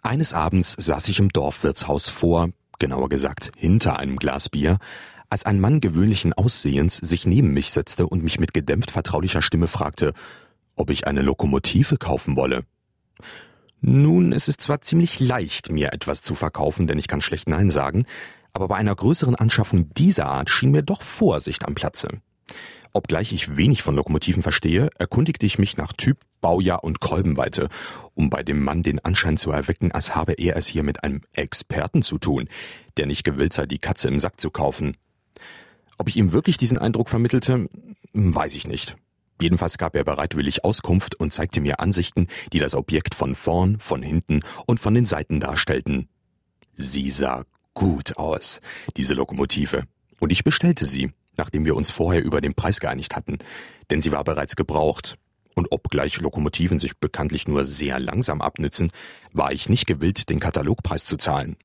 Eines Abends saß ich im Dorfwirtshaus vor, genauer gesagt hinter einem Glas Bier, als ein Mann gewöhnlichen Aussehens sich neben mich setzte und mich mit gedämpft vertraulicher Stimme fragte, ob ich eine Lokomotive kaufen wolle. Nun, es ist zwar ziemlich leicht, mir etwas zu verkaufen, denn ich kann schlecht Nein sagen, aber bei einer größeren Anschaffung dieser Art schien mir doch Vorsicht am Platze. Obgleich ich wenig von Lokomotiven verstehe, erkundigte ich mich nach Typ, Baujahr und Kolbenweite, um bei dem Mann den Anschein zu erwecken, als habe er es hier mit einem Experten zu tun, der nicht gewillt sei, die Katze im Sack zu kaufen. Ob ich ihm wirklich diesen Eindruck vermittelte, weiß ich nicht. Jedenfalls gab er bereitwillig Auskunft und zeigte mir Ansichten, die das Objekt von vorn, von hinten und von den Seiten darstellten. Sie sah gut aus, diese Lokomotive, und ich bestellte sie, nachdem wir uns vorher über den Preis geeinigt hatten, denn sie war bereits gebraucht. Und obgleich Lokomotiven sich bekanntlich nur sehr langsam abnützen, war ich nicht gewillt, den Katalogpreis zu zahlen.